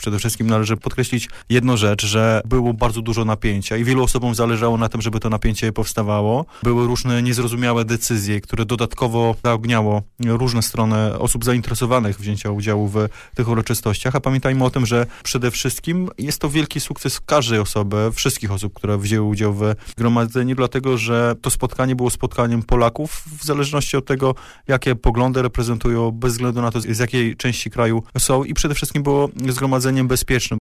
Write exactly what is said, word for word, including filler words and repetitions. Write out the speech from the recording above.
Przede wszystkim należy podkreślić jedną rzecz, że było bardzo dużo napięcia i wielu osobom zależało na tym, żeby to napięcie powstawało. Były różne niezrozumiałe decyzje, które dodatkowo zaogniało różne strony osób zainteresowanych wzięcia udziału w tych uroczystościach, a pamiętajmy o tym, że przede wszystkim jest to wielki sukces każdej osoby, wszystkich osób, które wzięły udział w zgromadzeniu, dlatego, że to spotkanie było spotkaniem Polaków w zależności od tego, jakie poglądy reprezentują, bez względu na to, z jakiej części kraju są i przede wszystkim było zgromadzeniem bezpiecznym.